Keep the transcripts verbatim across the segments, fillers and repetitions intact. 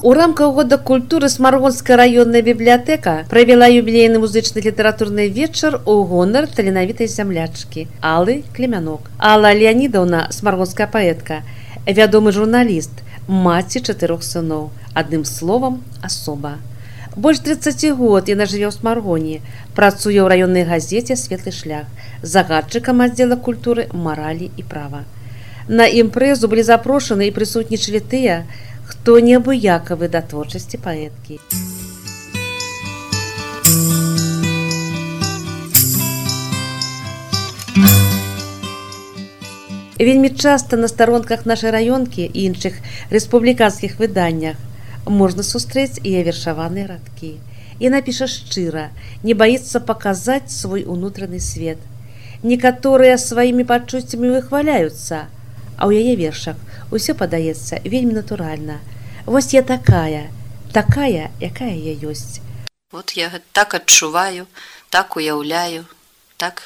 У рамках года культуры Смаргонская раённая бібліятэка правяла юбілейны музычны літаратурны вечар у гонар таленавітай зямлячкі Аллы Клемянок. Алла Леонидовна, смаргонская паэтка, вядомы журналіст, маці чатырох сыноў, адным словам, асоба. Больш трыццаць год яна жыве ў Смаргоне, працуе ў раённай газеце «Светлы шлях», загадчыкам аддзела культуры, маралі і права. На імпрэзу былі запрошаны і прысутнічалі тыя, хто неабыякавы да творчасці паэткі. Вельмі часта на старонках нашай раёнкі і іншых рэспубліканскіх выданнях можна сустрэць яе вершаваныя радкі. Яна піша шчыра, не баіцца паказаць свой унутраны свет. Некаторыя сваімі пачуццямі выхваляюцца, а ў яе вершах усё падаецца вельмі натуральна. Вось я такая, такая, якая я ёсць. Вот я так адчуваю, так уяўляю, так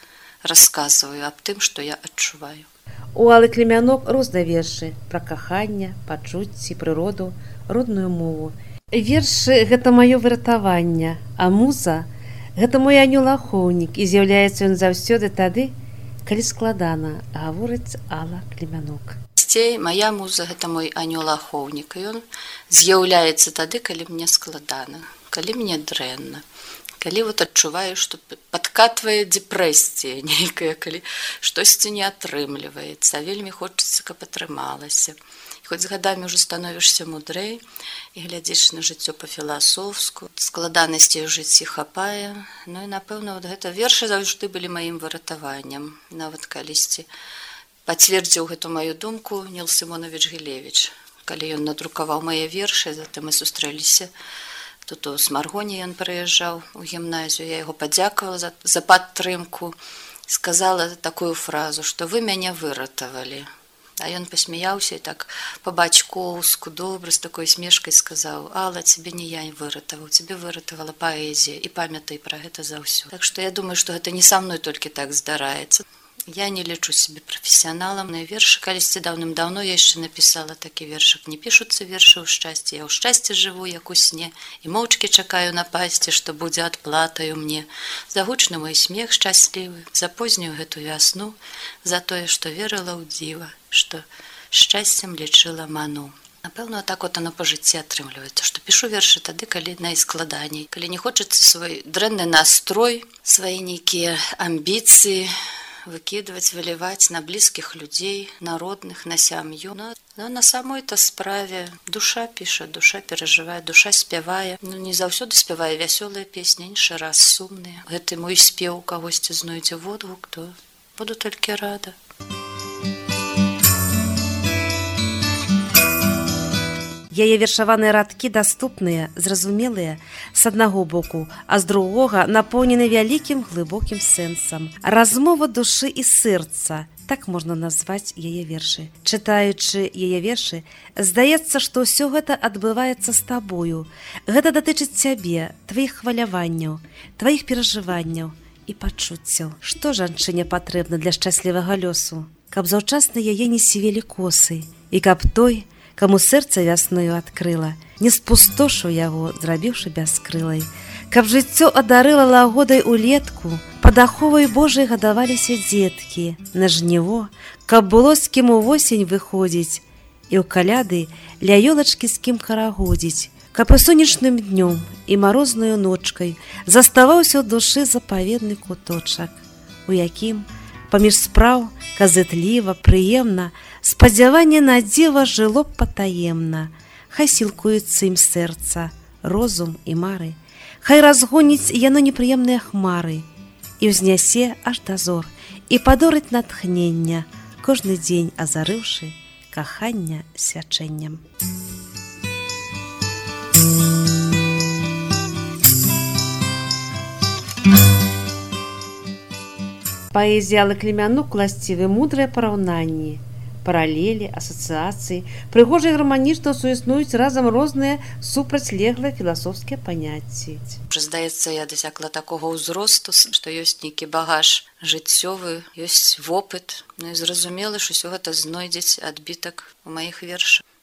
расказваю аб тым, што я адчуваю. У Аллы Клемянок розныя вершы пра каханне, пачуцці, прыроду, родную мову. Вершы — гэта маё выратаванне, а муза — гэта мой анёл-ахоўнік, і з'яўляецца ён заўсёды тады, калі складана, гаворыць Алла Клемянок. Сцей, моя муза — гэта мой анёл-ахоўнік, і ён з'яўляецца тады, калі мне складана, калі мне дрэнна, калі вот адчуваю, што падкатвае дэпрэсія нейкая, калі штосьці не атрымліваецца, вельмі хочацца, каб атрымалася. Хоць з гадамі ўжо становішся мудрэй і глядзіш на жыццё па-філасофску, складанасці ў жыцці хапае. Ну і, напэўна, вот гэта вершы заўжды былі маім выратаваннем. Нават калісьці пацвердзіў гэту маю думку Ніл Сімонавіч Гілевіч. Калі ён надрукаваў мае вершы, затым мы сустрэліся. Тут у Смаргоне ён прыязджаў у гімназію, я яго падзякавала за, за падтрымку. Сказала такую фразу, што вы мяне выратавалі. А ён пасмяяўся і так па-бацькоўску, добра, з такой смешкай сказаў: «Алла, цябе не я выратаваў, цябе выратавала паэзія, і памятай пра гэта заўсёды». Так што я думаю, што гэта не са мной толькі так здараецца. Я не лічу сябе прафесіяналам. На вершы калісьці даўным-даўно я яшчэ напісала такі вершык: «Не пішуцца вершы ў шчасці, я ў шчасці жыву, як у сне, і моўчкі чакаю напасці, што будзе адплатаю мне. За гучны мой смех шчаслівы, за познюю гэту вясну, за тое, што верыла ў дзіва, што шчасцем лічыла ману». Напэўна, так вот оно па жыцці атрымліваецца, што пішу вершы тады, калі найскладаней, калі не хочацца свой дрэнны настрой, свае нейкія амбіцыі выкидывать, выливать на близких людей, на родных, на сям'ю. Но, но на самой-то справе душа піша, душа перажывае, душа спявае. Ну, не заўсёды спявае вясёлыя песні, іншы раз сумныя. Гэты мой спеў кагосьці знойдзе водгук, то буду толькі рада. Яе вершаваныя радкі даступныя, зразумелыя з аднаго боку, а з другога напоўнены вялікім глыбокім сэнсам. Размова душы і сэрца, так можна назваць яе вершы. Чытаючы яе вершы, здаецца, што ўсё гэта адбываецца з табою. Гэта датычыць цябе, тваіх хваляванняў, тваіх перажыванняў і пачуццяў. Што жанчыне патрэбна для шчаслівага лёсу? Каб заўчасна яе не сівелі косы, і каб той, каму сэрца вясною адкрыла, не спустошыў яго, зрабіўшы бяскрылай. Каб жыццё адарыла лагодай улетку, пад аховай Божай гадаваліся дзеткі, на жніво, каб было з кім увосень выходзіць, і ў каляды ля ёлачкі з кім карагодзіць, каб і сонечным днём, і марознаю ночкай заставаўся ў душы запаведны куточак, у якім паміж спраў казытліва, прыемна, спадзяванне на дзіва жыло б патаемна. Хай сілкуецца ім сэрца, розум і мары, хай разгоніць яно непрыемныя хмары, і ўзнясе аж дазор, і падорыць натхнення, кожны дзень азарыўшы кахання свячэннем. Паэзія Аллы Клемянок уласцівы мудрыя параўнанні, паралелі, асацыяцыі, прыгожа і гарманічна суіснуюць разам розныя супрацьлеглыя філасофскія паняцці. Здаецца, я дасягла такога ўзросту, што ёсць нейкі багаж жыццёвы, ёсць вопыт. Ну і зразумела, што ўсё гэта знойдзець адбітак у маіх вершах.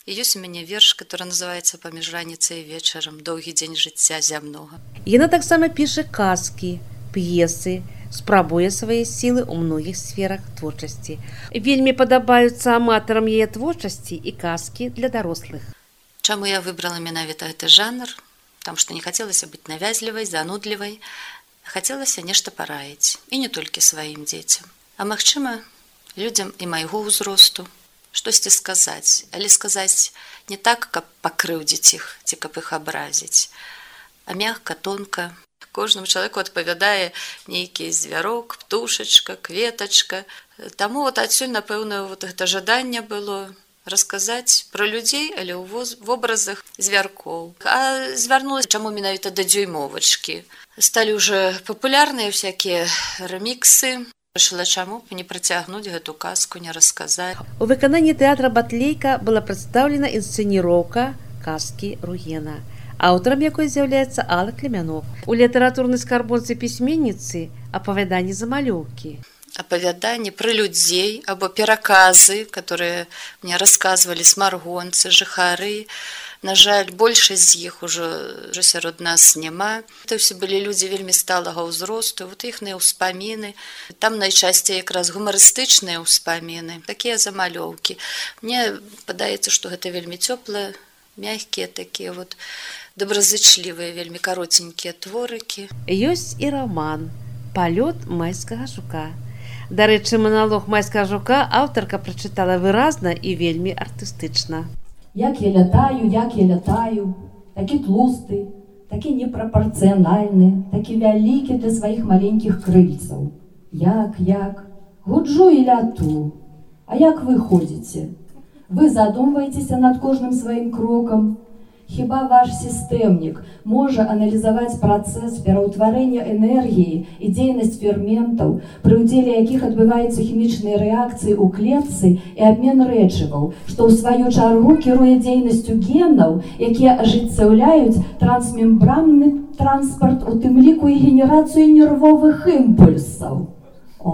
І ёсць у мяне верш, который называецца «Паміж раніцай і вечарам. Доўгі дзень жыцця зямнога». Яна таксама піша казкі, п'есы, спрабуе свае сілы ў многіх сферах творчасці. Вельмі падабаюцца аматарам яе творчасці і казкі для дарослых. Чаму я выбрала менавіта гэты жанр? Там што не хацелася быць навязлівай, занудлівай, хацелася нешта параіць, і не толькі сваім дзецям, а магчыма, людзям і майго ўзросту штосьці сказаць, але сказаць не так, каб пакрыўдзіць іх, ці каб іх абразіць, а мякка, тонка. Кожнаму чалавеку адпавядае нейкі звярок, птушачка, кветачка. Таму вот адсюль, напэўна, вот гэта жаданне было расказаць пра людзей, але ў вобразах звяркоў. А звярнулася, чаму менавіта да дзюймовачкі. Сталі ўжо папулярныя всякія реміксы. Рашыла, чаму б не працягнуць гэту казку, не расказаць. У выкананні тэатра Батлейка была прадстаўлена інсцэніроўка казкі Ругена, аўтарам якой з'яўляецца Алла Клімянок. У літаратурнай скарбонцы пісьменніцы апавяданні замалёўкі. Апавяданні пра людзей або пераказы, которые мне расказвалі смаргонцы, жыхары. На жаль, большасць з іх ужо, ужо сярод нас няма. Это ўсе былі людзі вельмі сталага ўзросту, вот іхныя ўспаміны. Там найчасцей якраз гумарыстычныя ўспаміны, такія замалёўкі. Мне падаецца, што гэта вельмі цёплыя, мягкія такія вот, добразычлівыя, вельмі каротенькія творыкі. Ёсць і роман «Палёт майскага жука». Дарэчы, маналог майскага жука аўтарка прачытала выразна і вельмі артыстычна. Як я лятаю, як я лятаю, такі тлусты, такі непрапорцыянальны, такі вялікі для сваіх маленькіх крыльцаў. Як, як, гуджу і ляту. А як вы ходзіце? Вы задумваецеся над кожным сваім крокам? Хіба ваш сістэмнік можа аналізаваць працэс пераўтварэння энергіі і дзейнасць ферментаў, пры ўдзеле якіх адбываюцца хімічныя рэакцыі ў клетцы і абмен рэчываў, што ў сваю чаргу кіруе дзейнасцю генаў, якія ажыццяўляюць трансмембранны транспарт, у тым ліку і генерацыю нервовых імпульсаў. О,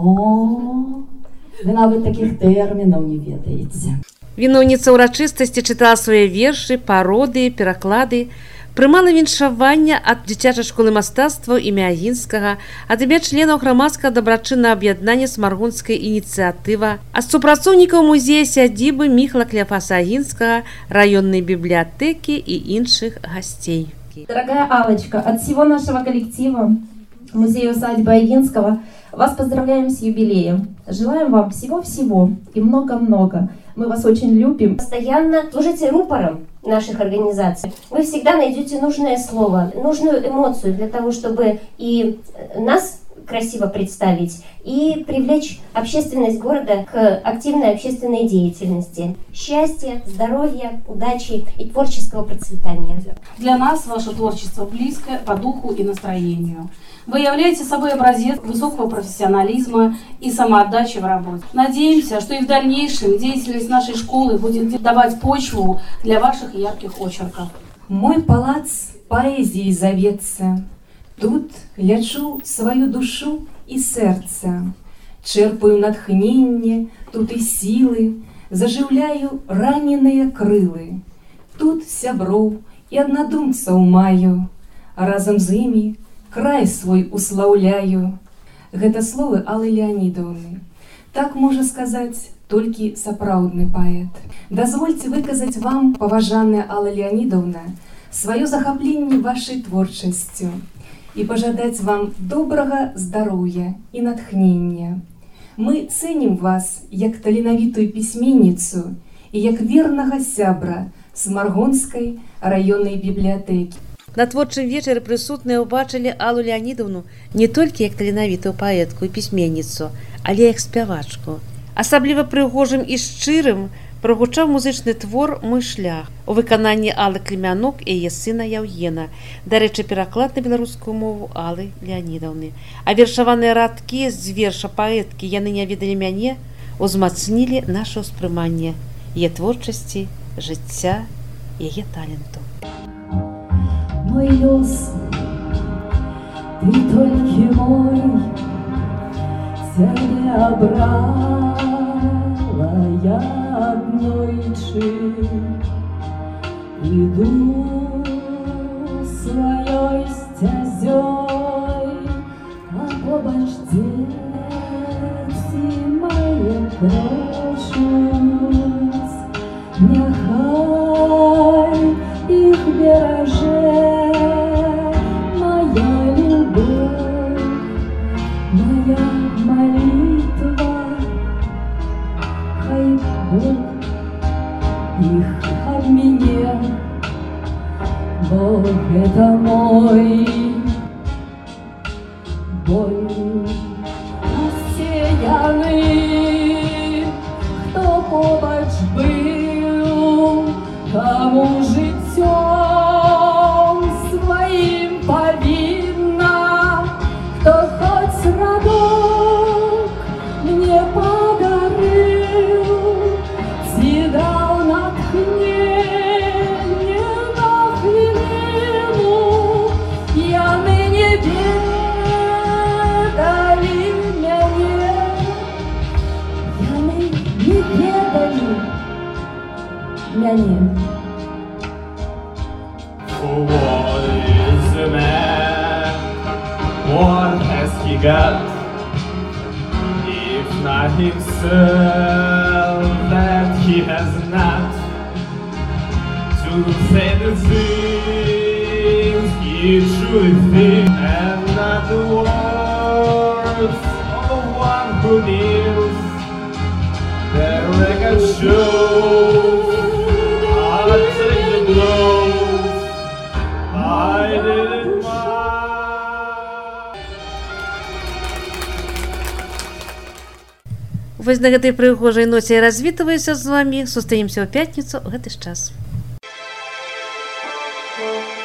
вы нават такіх тэрмінаў не ведаеце. Віноўніца ўрачыстасці чытала свае вершы, пародыі, пераклады, прымала віншаванне ад дзіцячай школы мастацтваў імя Агінскага, ад імя членаў грамадскага дабрачыннага аб'яднання «Смаргонская ініцыятыва», ад супрацоўнікаў музея сядзібы Міхала Кляфаса Агінскага, раённай бібліятэкі і іншых гасцей. Дорогая Аллочка, от всего нашего коллектива музея усадьбы Агинского вас поздравляем с юбилеем. Желаем вам всего-всего и много-много. Мы вас очень любим. Постоянно служите рупором наших организаций. Вы всегда найдете нужное слово, нужную эмоцию для того, чтобы и нас красиво представить и привлечь общественность города к активной общественной деятельности. Счастья, здоровья, удачи и творческого процветания. Для нас ваше творчество близко по духу и настроению. Вы являете собой образец высокого профессионализма и самоотдачи в работе. Надеемся, что и в дальнейшем деятельность нашей школы будет давать почву для ваших ярких очерков. Мой палац поэзии зовется. Тут лячу свою душу и сердце, черпаю натхнение, тут и силы, заживляю раненые крылы. Тут сяброў и однодумцаў маю, а разом з імі край свой услаўляю. Гэта словы Аллы Леонидовны. Так можа сказаць толькі сапраўдны паэт. Дазвольце выказаць вам, паважаная Алла Леонидовна, сваё захапленне вашай творчасцю и пожадать вам доброго здоровья и натхнения. Мы ценим вас як таленавітую пісьменніцу и як вернага сябра Смаргонскай раённай бібліятэкі. На творчым вечары прысутныя ўбачылі Аллу Леонидовну не толькі як таленавітую паэтку і пісьменніцу, але як спявачку. Асабліва прыгожым і шчырым прагучаў музычны твор «Мой шлях» у выкананні Аллы Клімянок і яе сына Яўгена, дарэчы, пераклад на беларускую мову Аллы Леонидовны. А вершаваныя радкі з верша паэткі «Яны не ведалі мяне» узмацнілі наше ўспрыманне яе творчасці, жыцця, яе таленту. Мой лёс, ты толькі мой, цябе абрала я аднойчы. Иду своей стезей, а побач дети мои крочусь. Нехай их береже моя любовь, моя молитва, хай Бог их обмене. Бог это мой боль рассеянный, кто побач был, кому життем своим повинна, кто хоть родок мне подарил, ти дал натхнение на хвилину. Я нині бедали мяне, я нині бедали мяне. What is a man? What has he got? If not himself, that he has not. To say the things he truly thinks, and not the words of one who lives. The record shows I'll take the blows. I didn't mind. Вось на гэтай прыгожай ноце я развітваюся з вамі. Сустаемся ў пятніцу ў гэты ж час.